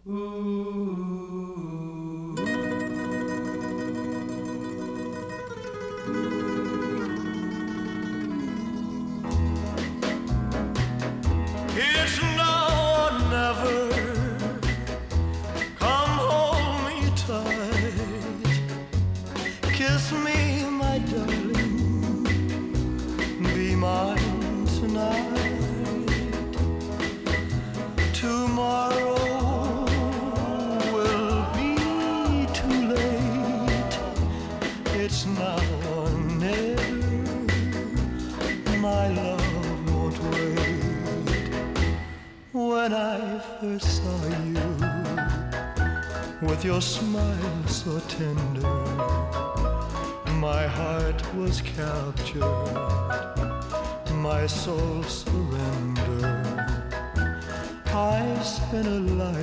It's now or never. Come hold me tight. Kiss me, my darling. Be mine tonight. Tomorrow will be too late. It's now or never. My love won't wait. When I first saw you, with your smile so tender, my heart was captured, my soul surrendered. I spent a life